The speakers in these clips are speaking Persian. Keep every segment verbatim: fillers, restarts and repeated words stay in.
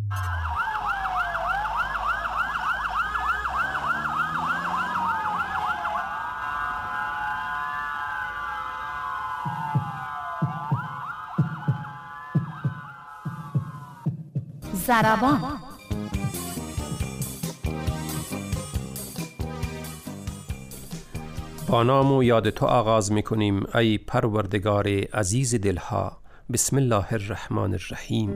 ضربان. با نام و یاد تو آغاز می‌کنیم ای پروردگار عزیز دلها. بسم الله الرحمن الرحیم.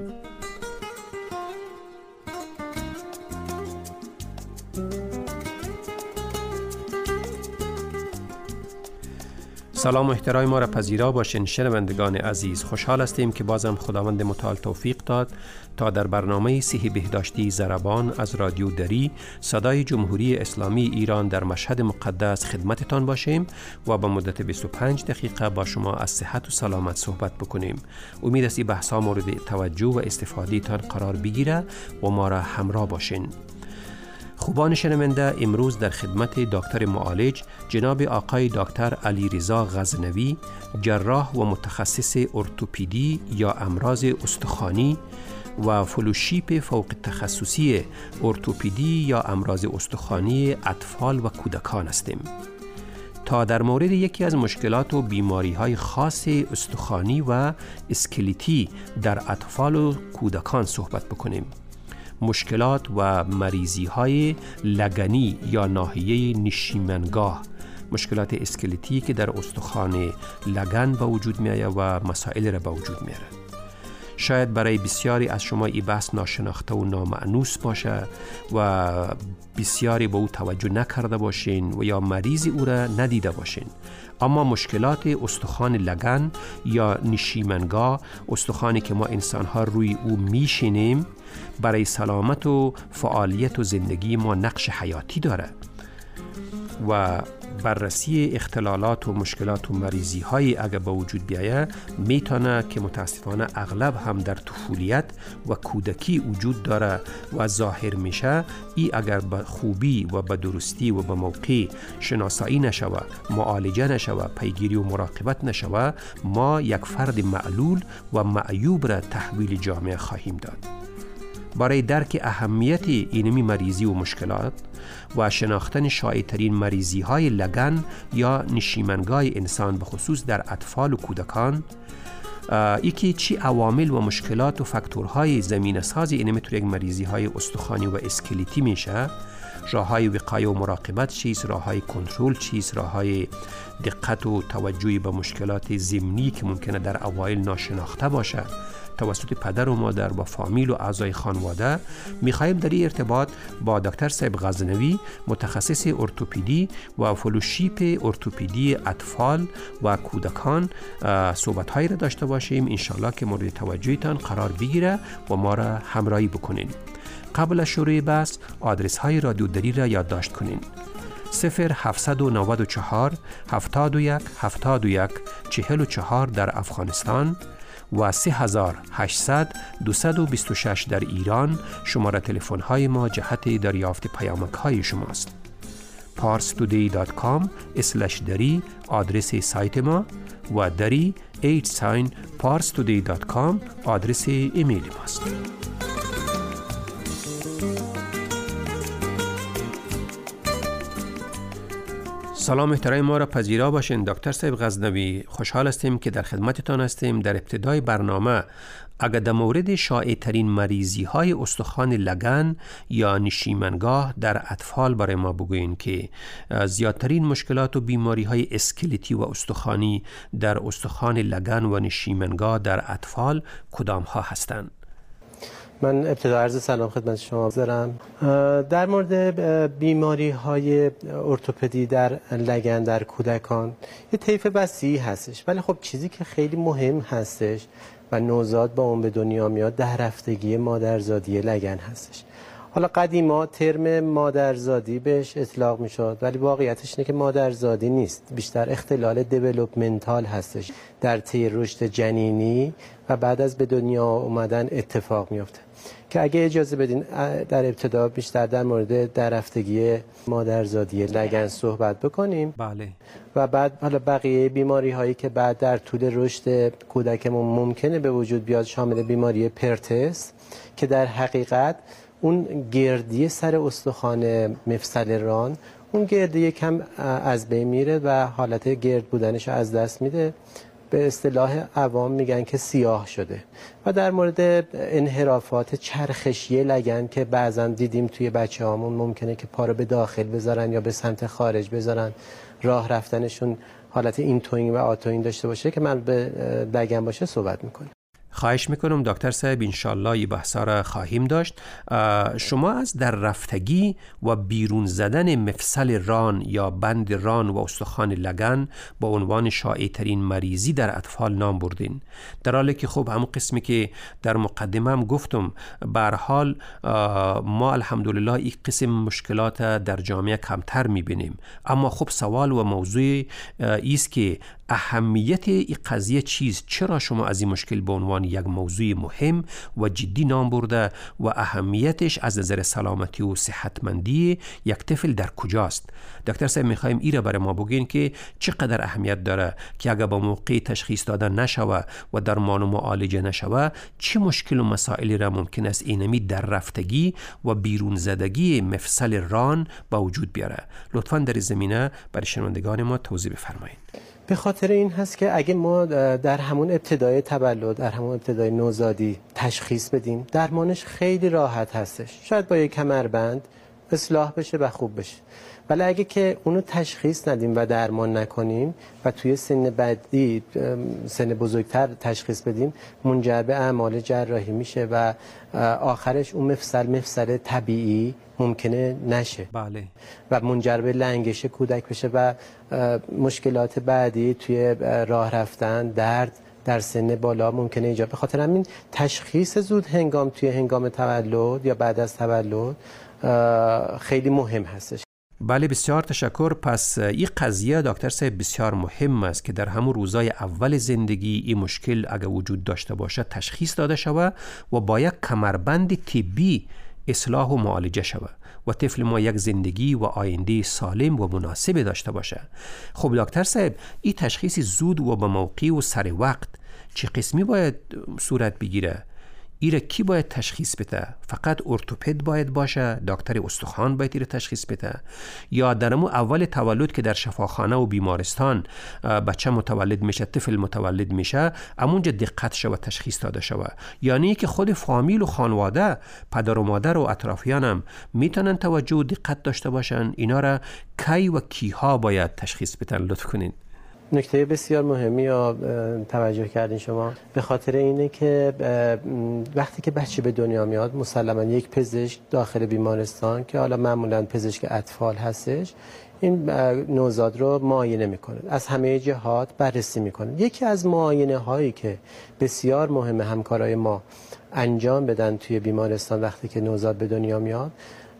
سلام و احترام ما را پذیرا باشین شنوندگان عزیز. خوشحال هستیم که بازم خداوند متعال توفیق داد تا در برنامه صحی بهداشتی ضربان از رادیو دری صدای جمهوری اسلامی ایران در مشهد مقدس خدمتتان باشیم و با مدت بیست و پنج دقیقه با شما از صحت و سلامت صحبت بکنیم. امید است این بحث‌ها مورد توجه و استفاده تان قرار بگیره و ما را همراه باشین. خوبان شنونده، امروز در خدمت دکتر معالج جناب آقای دکتر علیرضا غزنوی، جراح و متخصص ارتوپدی یا امراض استخوانی و فلوشیپ فوق تخصصی ارتوپدی یا امراض استخوانی اطفال و کودکان هستیم تا در مورد یکی از مشکلات و بیماری‌های خاص استخوانی و اسکلیتی در اطفال و کودکان صحبت بکنیم. مشکلات و مریضی های لگنی یا ناحیه نشیمنگاه، مشکلات اسکلتی که در استخوان لگن به وجود می آید و مسائل را به وجود می آورد. شاید برای بسیاری از شما این بحث ناشناخته و نامأنوس باشه و بسیاری به او توجه نکرده باشین و یا مریض او را ندیده باشین. اما مشکلات استخوان لگن یا نشیمنگاه، استخوانی که ما انسان‌ها روی او میشینیم، برای سلامت و فعالیت و زندگی ما نقش حیاتی داره و بررسی اختلالات و مشکلات و مریضی های اگر به وجود بیایه میتونه که متاسفانه اغلب هم در طفولیت و کودکی وجود داره و ظاهر میشه. ای اگر به خوبی و به درستی و به موقع شناسایی نشوه، معالجه نشوه، پیگیری و مراقبت نشوه، ما یک فرد معلول و معیوب را تحویل جامعه خواهیم داد. برای درک اهمیت اینمی مریضی و مشکلات و شناختن شایع‌ترین مریضی های لگن یا نشیمنگاه انسان به خصوص در اطفال و کودکان، یکی چی عوامل و مشکلات و فاکتورهای زمینه سازی اینمی تو یک مریضی های استخوانی و اسکلیتی میشه، راه های وقایه و مراقبت چیست، راه های کنترل چیست، راه های دقت و توجهی به مشکلات ضمنی که ممکنه در اوایل ناشناخته باشه توسط پدر و مادر و فامیل و اعضای خانواده. میخوایم در این ارتباط با دکتر صاحب غزنوی، متخصص ارتوپدی و فلوشیپ ارتوپدی اطفال و کودکان صحبت هایی را داشته باشیم، انشالله که مورد توجهتان قرار بگیره و ما را همراهی بکنین. قبل از شروع بحث آدرس های رادیو دری را یادداشت کنین: صفر هفتصد و نود و چهار هفتاد و یک هفتاد و یک چهل و چهار در افغانستان و سه هزار و هشتصد دویست و بیست و شش در ایران. شماره تلفن های ما جهت دریافت پیامک های شماست. پارس تودی دات کام اسلش دری آدرس سایت ما و دری ایت ساین پارس تودی دات کام آدرس ایمیل ماست. سلام احترام ما را پذیرا باشین دکتر صاحب غزنوی. خوشحال هستیم که در خدمتتان هستیم. در ابتدای برنامه اگر در مورد شایع ترین مریضی های استخوان لگن یا نشیمنگاه در اطفال برای ما بگوین که زیادترین مشکلات و بیماری های اسکلتی و استخوانی در استخوان لگن و نشیمنگاه در اطفال کدام ها هستند؟ من ابتدا عرض سلام خدمت شما دارم. در مورد بیماری های ارتوپدی در لگن در کودکان یه طیف وسیعی هستش، ولی خب چیزی که خیلی مهم هستش و نوزاد با اون به دنیا میاد ده هفتگی مادرزادی لگن هستش. حالا قدیما ترم مادرزادی بهش اطلاق میشد، ولی واقعیتش اینه که مادرزادی نیست، بیشتر اختلال دیولپمنتال هستش در طی رشد جنینی و بعد از به دنیا اومدن اتفاق میفته. که اگه اجازه بدین در ابتدا بیشتر در مورد دررفتگی مادرزادی لگن صحبت بکنیم. بله. و بعد حالا بقیه بیماری هایی که بعد در طول رشد کودکمون ممکنه به وجود بیاد، شامل بیماری پرتس که در حقیقت اون گردی سر استخوان مفصل ران، اون گردی یکم از بین میره و حالت گرد بودنش رو از دست میده. به اصطلاح عوام میگن که سیاه شده. و در مورد انحرافات چرخشی لگن که بعضا دیدیم توی بچه هامون، ممکنه که پا رو به داخل بذارن یا به سمت خارج بذارن، راه رفتنشون حالت اینتوین و آتوین داشته باشه که من به لگن باشه صحبت میکنم. خواهش میکنم دکتر صاحب، انشالله این بحثا را خواهیم داشت. شما از در رفتگی و بیرون زدن مفصل ران یا بند ران و استخوان لگن با عنوان شایع ترین مریضی در اطفال نام بردین، در حالی که خب همون قسمی که در مقدمه هم گفتم، به هر حال ما الحمدلله این قسم مشکلات در جامعه کمتر میبینیم. اما خب سوال و موضوع ایست که اهمیت این قضیه چیست؟ چرا شما از این مشکل به عنوان یک موضوع مهم و جدی نام برده و اهمیتش از نظر سلامتی و صحتمندی یک طفل در کجاست؟ دکتر صاحب میخوایم این را برای ما بگین که چقدر اهمیت داره که اگر با موقع تشخیص دادن نشوه و درمان و معالجه نشوه، چه مشکل و مسائلی را ممکن است اینمی در رفتگی و بیرون زدگی مفصل ران با وجود بیاره؟ لطفاً در زمینه برای شنوندگان ما توضیح بفرمایید. به خاطر این هست که اگه ما در همون ابتدای تولد، در همون ابتدای نوزادی تشخیص بدیم، درمانش خیلی راحت هستش. شاید با یک کمربند اصلاح بشه و خوب بشه. ولی اگه که اونو تشخیص ندیم و درمان نکنیم و توی سن بعدی، سن بزرگتر تشخیص بدیم، منجر به اعمال جراحی میشه و آخرش اون مفصل مفصل طبیعی ممکنه نشه. بله. و منجر به لنگش کودک بشه و مشکلات بعدی توی راه رفتن، درد در سن بالا ممکنه ایجاد. به خاطر همین تشخیص زود هنگام توی هنگام تولد یا بعد از تولد خیلی مهم هستش. بله، بسیار تشکر. پس این قضیه دکتر صاحب بسیار مهم است که در همون روزای اول زندگی این مشکل اگر وجود داشته باشه تشخیص داده شود و با یک کمربند طبی اصلاح و معالجه شود و طفل ما یک زندگی و آینده سالم و مناسب داشته باشه. خب دکتر صاحب، این تشخیص زود و به موقع و سر وقت چه قسمی باید صورت بگیره؟ ایره کی باید تشخیص بده؟ فقط ارتوپد باید باشه؟ دکتر استخوان باید ایره تشخیص بده؟ یا در امو اول تولد که در شفاخانه و بیمارستان بچه متولد میشه، طفل متولد میشه، امونجا دقت شوه تشخیص داده شوه؟ یعنی که خود فامیل و خانواده، پدر و مادر و اطرافیان هم میتونن توجه و دقت داشته باشن؟ اینا را کی و کیها باید تشخیص بدن؟ لطف کنین. نکته بسیار مهمی یا توجه کردین شما. به خاطر اینه که وقتی که بچه به دنیا میاد، مسلما یک پزشک داخل بیمارستان که حالا معمولا پزشک اطفال هستش، این نوزاد رو معاینه میکنه، از همه جهات بررسی میکنه. یکی از معاینه هایی که بسیار مهمه همکارای ما انجام بدن توی بیمارستان وقتی که نوزاد به دنیا میاد،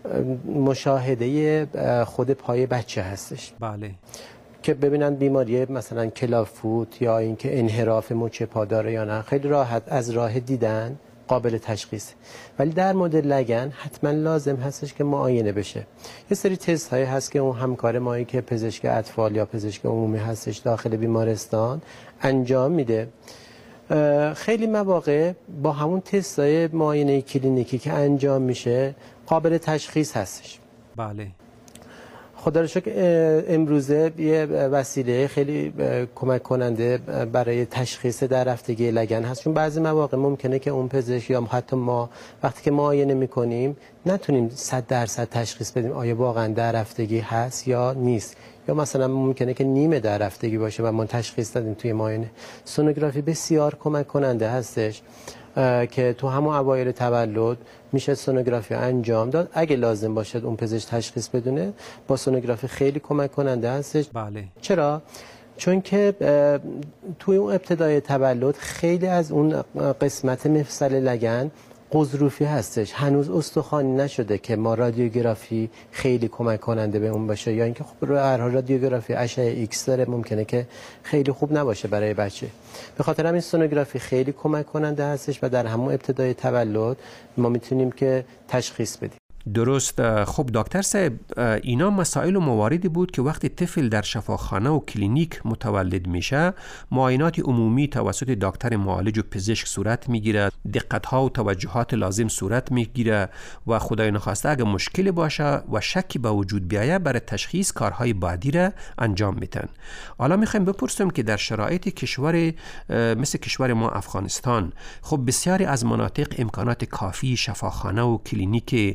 مشاهده خود پای بچه هستش. بله. که ببینن بیماری مثلا کلافوت یا اینکه انحراف مچ پا داره یا نه. خیلی راحت از راه دیدن قابل تشخیص. ولی در مورد لگن حتما لازم هستش که معاینه بشه. یه سری تست های هست که اون همکار مایی که پزشک اطفال یا پزشک عمومی هستش داخل بیمارستان انجام میده. خیلی مواقع با همون تست های معاینه کلینیکی که انجام میشه قابل تشخیص هستش. بله. خدا رو شکر امروزه یه وسیله خیلی کمک کننده برای تشخیص دررفتگی لگن هست، چون بعضی مواقع ممکنه که اون پزشک یا حتی ما وقتی که معاینه میکنیم نتونیم صد درصد تشخیص بدیم آیا واقعا دررفتگی هست یا نیست، یا مثلا ممکنه که نیمه دررفتگی باشه و ما تشخیص دادیم توی معاینه. سونوگرافی بسیار کمک کننده هستش که تو همون اوایل تولد میشه سونوگرافی انجام داد. اگه لازم باشه اون پزشک تشخیص بدونه، با سونوگرافی خیلی کمک کننده هستش. بله. چرا؟ چون که توی اون ابتدای تولد خیلی از اون قسمت مفصل لگن قضروفی هستش، هنوز استخوانی نشده که ما رادیوگرافی خیلی کمک کننده به اون باشه، یا اینکه خب هر حال رادیوگرافی اشعه ایکس داره، ممکنه که خیلی خوب نباشه برای بچه. به خاطر همین سونوگرافی خیلی کمک کننده هستش و در همون ابتدای تولد ما میتونیم که تشخیص بدیم. درست. خب دکتر صاحب، اینا مسائل و مواردی بود که وقتی طفل در شفاخانه و کلینیک متولد میشه، معاینات عمومی توسط دکتر معالج و پزشک صورت میگیره، دقت‌ها و توجهات لازم صورت میگیره و خدای نخواسته اگه مشکلی باشه و شکی به وجود بیاید برای تشخیص کارهای بعدی را انجام میدن. حالا میخوایم بپرسیم که در شرایط کشور مثل کشور ما افغانستان، خب بسیاری از مناطق امکانات کافی شفاخانه و کلینیک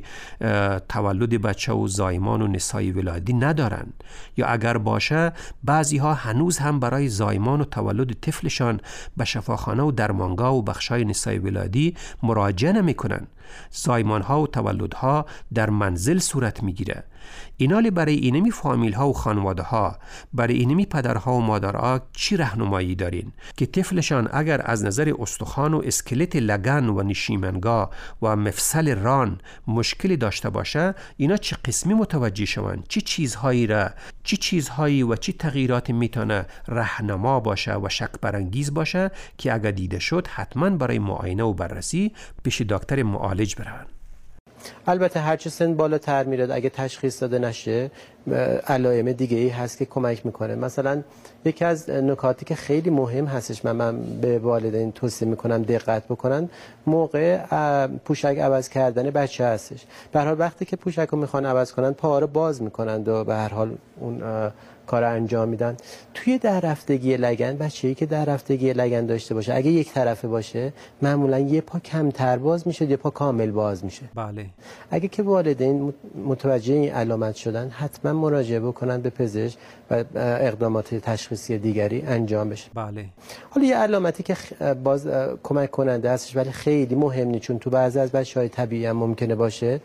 تولد بچه و زایمان و نسای ولادی ندارن، یا اگر باشه بعضی ها هنوز هم برای زایمان و تولد طفلشان به شفاخانه و درمانگاه و بخشای نسای ولادی مراجعه نمی کنن. زایمان ها و تولد ها در منزل صورت می گیره. اینالی برای اینمی فامیل ها و خانواده ها، برای اینمی پدرها و مادرها چی راهنمایی دارین که طفلشان اگر از نظر استخوان و اسکلت لگن و نشیمنگاه و مفصل ران مشکلی داشته باشه، اینا چه قسمی متوجه شوند؟ چی چیزهایی را چی چیزهایی و چی تغییرات میتونه راهنما باشه و شک برانگیز باشه که اگر دیده شد حتما برای معاینه و بررسی پیش دکتر معالج برن؟ البته هرچی سن بالاتر میره اگه تشخیص داده نشه علائم دیگه ای هست که کمک میکنه. مثلا یکی از نکاتی که خیلی مهم هستش، من, من به والدین توصیه میکنم دقت بکنن، موقع پوشک عوض کردن بچه هستش. به هر حال وقتی که پوشک رو میخوان عوض کنن پاها رو باز میکنن و به هر حال اون کار انجام میدن. توی دررفتگی لگن، بچه‌ای که دررفتگی لگن داشته باشه اگه یک طرفه باشه معمولا یه پا کمتر باز میشه، یه پا کامل باز میشه. بله. اگه که والدین متوجه این علامت شدن حتما مراجعه بکنن به پزشک و اقدامات تشخیصی دیگری انجام بشه. بله. حالا یه علامتی که باز کمک کننده هستش ولی خیلی مهم نیست، چون تو بعضی از بچه‌های طبیعی هم ممکنه باشه،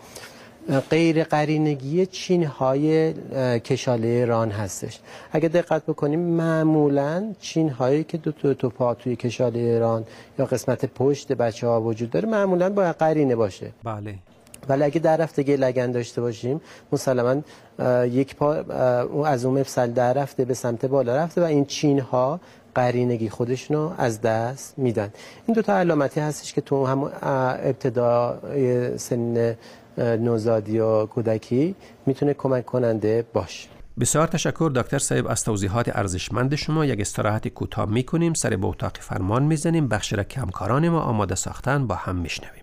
غیر قرینگی چین‌های کشاله ران هستش. اگه دقت بکنیم معمولاً چین‌هایی که دو تا تو پا توی کشاله ران یا قسمت پشت بچه‌ها وجود داره معمولاً باید قرینه باشه. بله. ولی اگه دررفتگی لگن داشته باشیم مسلماً یک پا از اون مفصل در رفته به سمت بالا رفته و این چین‌ها قرینگی خودشونو از دست میدن. این دو تا علامتی هستش که تو هم ابتدای سن نوزادی و کودکی میتونه کمک کننده باشه. بسیار تشکر دکتر صاحب از توضیحات ارزشمند شما. یک استراحت کوتاه میکنیم، سر به اتاق فرمان میزنیم، بخش را که همکاران ما آماده ساختن با هم میشنویم.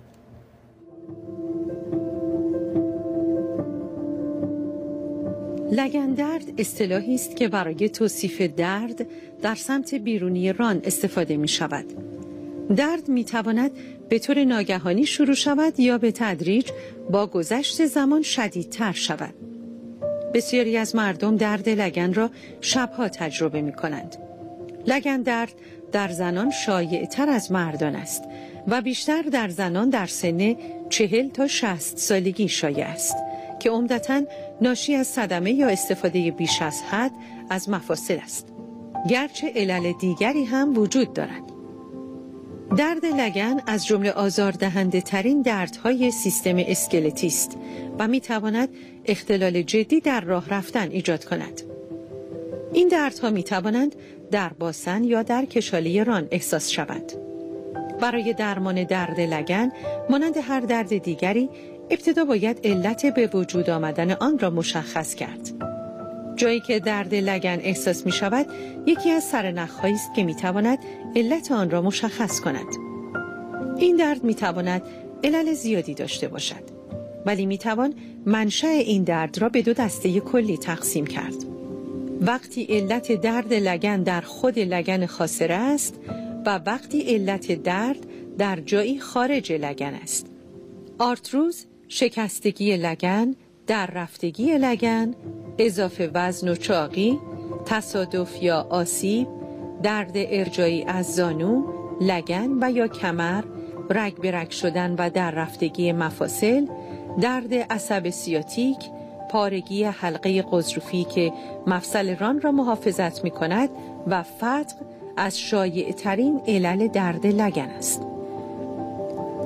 لگن درد اصطلاحی است که برای توصیف درد در سمت بیرونی ران استفاده می شود. درد می تواند به طور ناگهانی شروع شود یا به تدریج با گذشت زمان شدیدتر شود. بسیاری از مردم درد لگن را شبها تجربه می کنند. لگن درد در زنان شایع تر از مردان است و بیشتر در زنان در سن چهل تا شصت سالگی شایع است که عمدتاً ناشی از صدمه یا استفاده بیش از حد از مفاصل است. گرچه علل دیگری هم وجود دارد. درد لگن از جمله آزاردهنده ترین دردهای سیستم اسکلتی است و می تواند اختلال جدی در راه رفتن ایجاد کند. این دردها می توانند در باسن یا در کشاله ران احساس شوند. برای درمان درد لگن مانند هر درد دیگری ابتدا باید علت به وجود آمدن آن را مشخص کرد. جایی که درد لگن احساس می شود یکی از سرنخ‌هایی است که می تواند علت آن را مشخص کند. این درد می تواند علل زیادی داشته باشد، ولی می توان منشأ این درد را به دو دسته کلی تقسیم کرد. وقتی علت درد لگن در خود لگن خاصره است و وقتی علت درد در جایی خارج لگن است. آرتروز، شکستگی لگن، دررفتگی لگن، اضافه وزن و چاقی، تصادف یا آسیب، درد ارجایی از زانو، لگن و یا کمر، رگ به رگ شدن و دررفتگی مفاصل، درد عصب سیاتیک، پارگی حلقه غضروفی که مفصل ران را محافظت می کند و فتق از شایع ترین علل درد لگن است.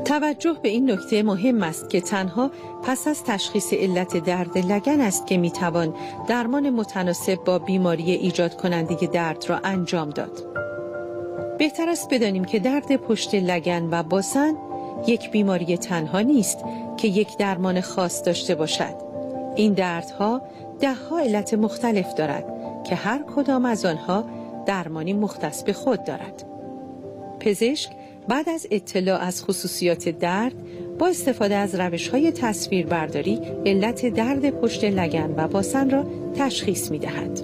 توجه به این نکته مهم است که تنها پس از تشخیص علت درد لگن است که میتوان درمان متناسب با بیماری ایجاد کننده درد را انجام داد. بهتر است بدانیم که درد پشت لگن و باسن یک بیماری تنها نیست که یک درمان خاص داشته باشد. این دردها ده ها علت مختلف دارد که هر کدام از آنها درمانی مختص به خود دارد. پزشک بعد از اطلاع از خصوصیات درد با استفاده از روش‌های تصویربرداری علت درد پشت لگن و باسن را تشخیص می‌دهد.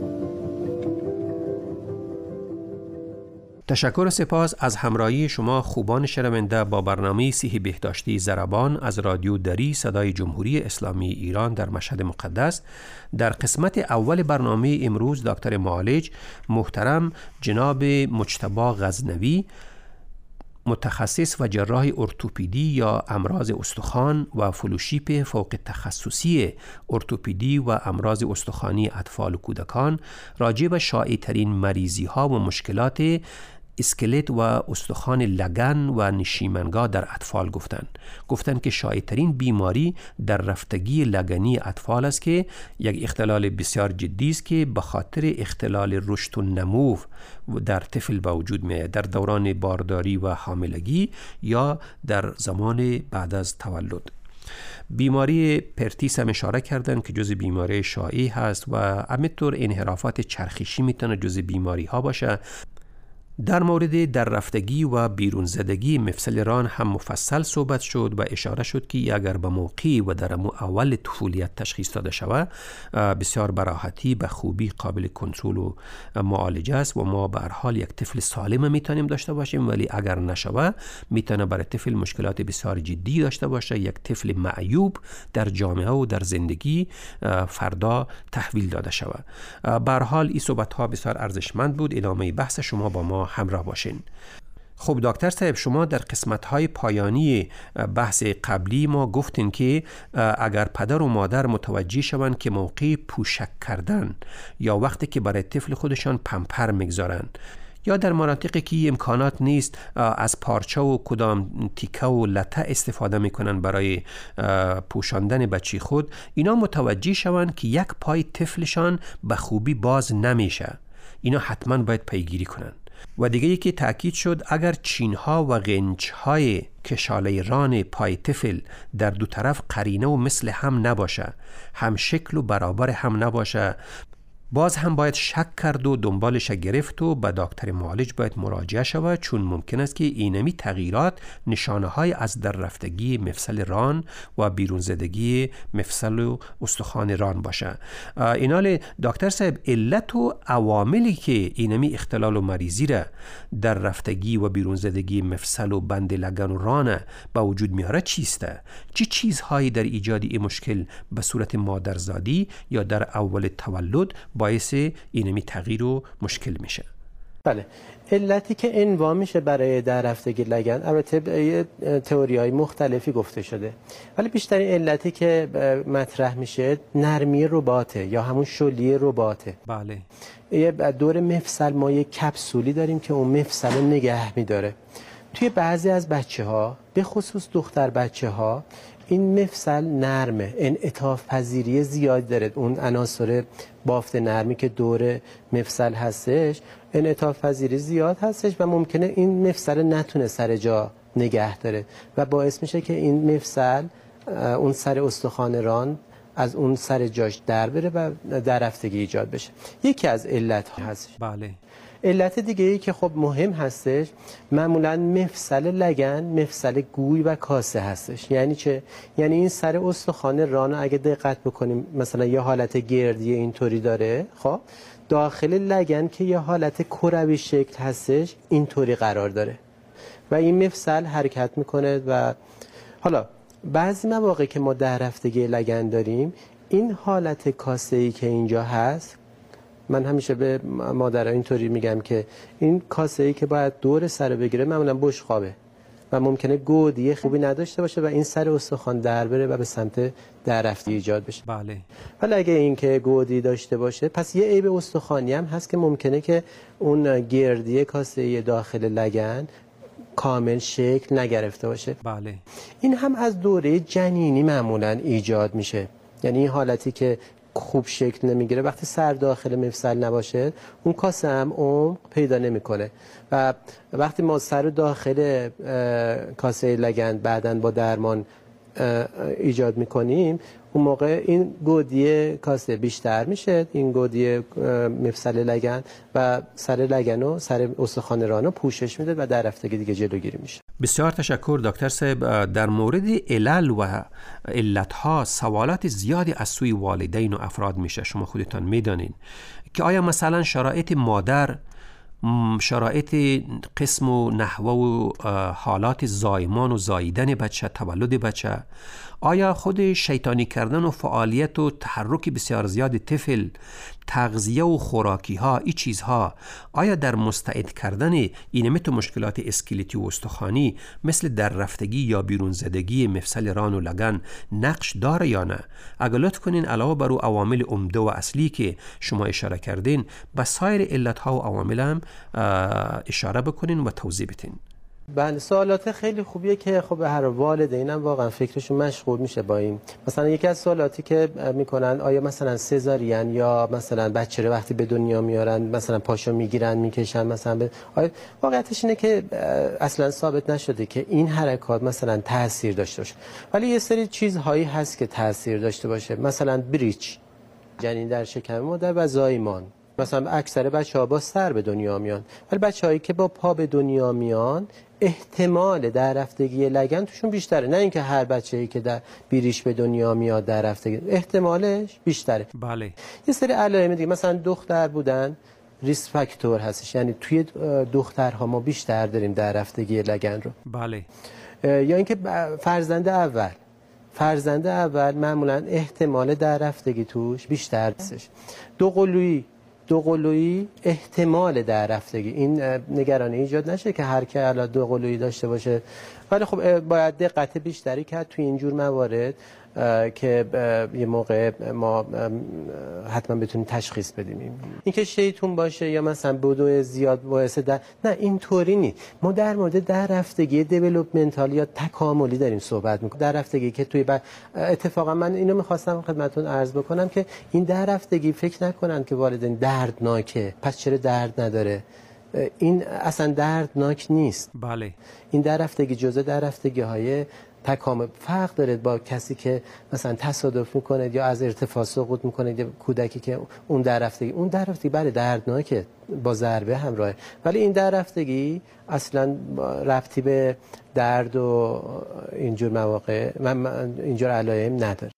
تشکر و سپاس از همراهی شما خوبان شنونده با برنامه صحی بهداشتی ضربان از رادیو دری صدای جمهوری اسلامی ایران در مشهد مقدس. در قسمت اول برنامه امروز دکتر معالج محترم جناب مجتبی غزنوی، متخصص و جراح ارتوپدی یا امراض استخوان و فلوشیپ فوق تخصصی ارتوپدی و امراض استخوانی اطفال و کودکان، راجع به شایع‌ترین مریضی ها و مشکلات اسکلت و استخوان لگن و نشیمنگاه در اطفال گفتند. گفتند که شایع‌ترین بیماری در رفتگی لگنی اطفال است که یک اختلال بسیار جدی است که به خاطر اختلال رشد و نمو در طفل به وجود می‌آید در دوران بارداری و حاملگی یا در زمان بعد از تولد. بیماری پرتیس هم اشاره کردن که جز بیماری شایع هست و همینطور انحرافات چرخشی میتونه جز بیماری ها باشه. در مورد در رفتگی و بیرون زدگی مفصل ران هم مفصل صحبت شد و اشاره شد که اگر به موقع و در اول طفولیت تشخیص داده شود بسیار براحتی به خوبی قابل کنترل و معالجه است و ما به هر حال یک طفل سالم میتونیم داشته باشیم، ولی اگر نشود میتونه برای طفل مشکلات بسیار جدی داشته باشه، یک طفل معیوب در جامعه و در زندگی فردا تحویل داده شود. به هر حال این صحبت ها بسیار ارزشمند بود. ادامه بحث شما با ما همراه باشین. خب دکتر صاحب، شما در قسمت‌های پایانی بحث قبلی ما گفتین که اگر پدر و مادر متوجه شوند که موقع پوشک کردن یا وقتی که برای طفل خودشان پمپر میگذارن یا در مناطقی که امکانات نیست از پارچه و کدام تیکه و لته استفاده میکنن برای پوشاندن بچه خود، اینا متوجه شوند که یک پای طفلشان به خوبی باز نمیشه، اینا حتما باید پیگیری کنن. و دیگه یکی تأکید شد اگر چینها و غنچهای کشاله ران پای طفل در دو طرف قرینه و مثل هم نباشه، هم شکل و برابر هم نباشه، باز هم باید شک کرد و دنبالش گرفت و به دکتر معالج باید مراجعه شود، چون ممکن است که اینمی تغییرات نشانه های از در رفتگی مفصل ران و بیرون زدگی مفصل و استخوان ران باشه. اینال دکتر صاحب، علت و عواملی که اینمی اختلال و مریضی را در رفتگی و بیرون زدگی مفصل و بند لگن و ران به وجود میاره چیسته؟ چه چی چیزهایی در ایجاد این مشکل به صورت مادرزادی یا در اول تولد باعث اینمی تغییر و مشکل میشه؟ بله، علتی که انواع میشه برای در رفتگی لگن، البته تئوری‌های مختلفی گفته شده، ولی بیشترین علتی که مطرح میشه نرمی رباطه یا همون شلی رباطه. بله. یه دور مفصل ما یک کپسولی داریم که اون مفصل رو نگه میداره. توی بعضی از بچه‌ها، به خصوص دختر بچه‌ها، این مفصل نرمه، انعطاف پذیری زیاد داره. اون عناصر بافت نرمی که دور مفصل هستش انعطاف پذیری زیاد هستش و ممکنه این مفصل نتونه سر جا نگه داره و باعث میشه که این مفصل، اون سر استخوان ران، از اون سر جاش در بره و در رفتگی ایجاد بشه. یکی از علت ها هستش. بله. علت دیگه ای که خب مهم هستش، معمولا مفصل لگن مفصل گوی و کاسه هستش. یعنی چه؟ یعنی این سر استخوان ران اگه دقت بکنیم مثلا یه حالت گردی اینطوری داره، خب داخل لگن که یه حالت کروی شکل هستش اینطوری قرار داره و این مفصل حرکت میکنه. و حالا بعضی مواقع که ما در رفتگی لگن داریم، این حالت کاسه ای که اینجا هست، من همیشه به مادرها اینطوری میگم که این کاسه ای که باید دور سر بگیره معمولا بشقابه و ممکنه گودی خوبی نداشته باشه و این سر استخوان در بره و به سمت در رفتی ایجاد بشه. بله. ولی اگه این که گودی داشته باشه، پس یه عیب استخوانی هم هست که ممکنه که اون گردی کاسه داخل لگن کامل شکل نگرفته باشه. بله. این هم از دوره جنینی معمولا ایجاد میشه، یعنی این حالتی که خوب شکل نمیگیره وقتی سر داخل مفصل نباشه اون کاسه هم عمق پیدا نمیکنه و وقتی ما سر داخل کاسه لگن بعداً با درمان ایجاد میکنیم اون موقع این گودی کاسه بیشتر میشه، این گودی مفصل لگن و سر لگن و سر استخوان رانو پوشش میده و در رفتگی دیگه جلوگیری میشه. بسیار تشکر دکتر صاحب. در مورد علل و علتها سوالات زیادی از سوی والدین و افراد میشه، شما خودتان میدانین که آیا مثلا شرایط مادر، شرایط قسم و نحوه و حالات زایمان و زاییدن بچه، تولد بچه، آیا خود شیطانی کردن و فعالیت و تحرک بسیار زیاد طفل، تغذیه و خوراکی ها، این چیزها آیا در مستعد کردن اینمت مشکلات اسکلتی و استخوانی مثل در رفتگی یا بیرون زدگی مفصل ران و لگن نقش داره یا نه؟ اگر لطف کنین علاوه بر عوامل عمده و اصلی که شما اشاره کردین به سایر علت ها و عوامل هم اشاره بکنین و توضیح بدین. بله، سوالات خیلی خوبیه که خب به هر والدینم واقعا فکرشون مشغول میشه با این. مثلا یکی از سوالاتی که میکنن آیا مثلا سزارین یا مثلا بچه رو وقتی به دنیا میارن مثلا پاشو میگیرن میکشن مثلا به... آیا واقعیتش اینه که اصلا ثابت نشده که این حرکات مثلا تاثیر داشته باشه، ولی یه سری چیزهایی هست که تاثیر داشته باشه، مثلا بریچ، جنین در شکم مادر و زایمان. مثلا اکثر بچه‌ها با سر به دنیا میان، ولی بچه‌هایی که با پا به دنیا میان احتمال در رفتگی لگن توشون بیشتره، نه اینکه هر بچه‌ای که در بیریش به دنیا میاد در رفتگی، احتمالش بیشتره. بله. یه سری علائم دیگه مثلا دختر بودن ریسک فاکتور هستش، یعنی توی دخترها ما بیشتر داریم در رفتگی لگن رو. بله. یا اینکه فرزند اول فرزند اول معمولا احتمال در رفتگی توش بیشتر هستش. دو قلویی دو قلویی احتمال در رفتگی، این نگرانی ایجاد نشه که هر کی الان دو قلویی داشته باشه، ولی خب باید دقت بیشتری کرد توی اینجور موارد که یه موقع ما حتما بتونیم تشخیص بدیم. اینکه شیطون باشه یا مثلا بدو زیاد باعث در نه، اینطوری نیست. ما در مورد در رفتگی دیولپمنتال یا تکاملی داریم صحبت میکنیم. در رفتگی که توی ب... اتفاقا من اینو میخواستم خدمتتون عرض بکنم که این در رفتگی فکر نکنن که والدین دردناکه پس چرا درد نداره، این اصلا دردناک نیست. بله. این در رفتگی جزء در رفتگی های تکامل فرق داره با کسی که مثلا تصادف میکنه یا از ارتفاع سقوط میکنه، یا کودکی که اون در رفتگی اون در رفتگی بله دردناکه با ضربه همراهه، ولی این در رفتگی اصلا ربطی به درد و اینجور مواقع و اینجور علائم نداره.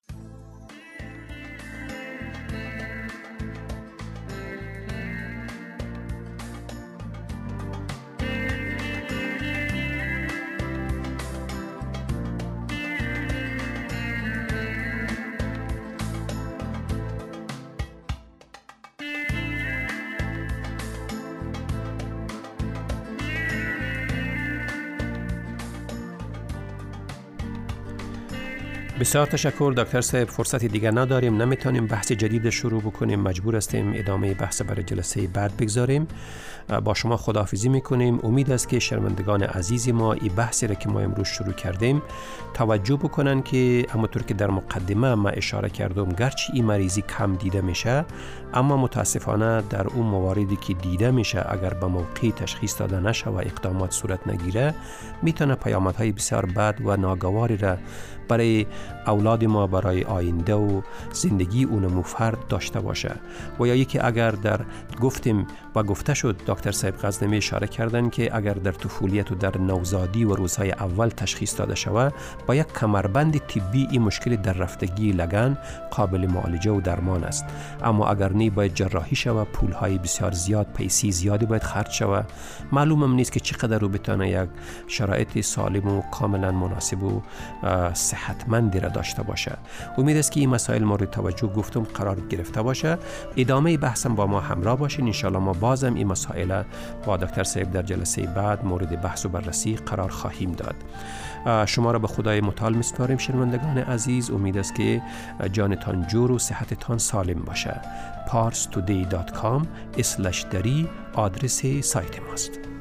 بسیار تشکر دکتر صاحب. فرصت دیگر نداریم، نمیتونیم بحث جدید شروع بکنیم، مجبور هستیم ادامه بحث برای جلسه بعد بگذاریم. با شما خداحافظی میکنیم. امید است که شنوندگان عزیز ما این بحثی را که ما امروز شروع کردیم توجه بکنن که همونطور که در مقدمه ما اشاره کردم گرچه این مریضی کم دیده میشه، اما متاسفانه در اون مواردی که دیده میشه اگر به موقع تشخیص داده نشه و اقدامات صورت نگیره میتونه پیامدهای بسیار بد و ناگواری را برای اولاد ما، برای آینده و زندگی اونمو فرد داشته باشه. و یا یکی اگر در گفتیم و گفته شد دکتر صاحب غزنوی اشاره کردن که اگر در طفولیت و در نوزادی و روزهای اول تشخیص داده شود با یک کمربند طبی این مشکل در رفتگی لگن قابل معالجه و درمان است، اما اگر نی باید جراحی شود، پولهای بسیار زیاد، پیسی زیادی باید خرج شود. معلومم نیست که چقدر رو بتونه یک شرایط سالم و کاملا مناسب و صحتمندی را داشته باشه. امید است که این مسائل مورد توجه گفتم قرار گرفته باشه. ادامه بحثم با ما همراه باشین. ان شاء الله ما بازم این مسائل با دکتر صاحب در جلسه بعد مورد بحث و بررسی قرار خواهیم داد. شما را به خدای متعال میسپاریم شنوندگان عزیز. امید است که جانتان جور و صحتتان سالم باشه. پارس تودی دات کام اسلش دری آدرس سایت ماست.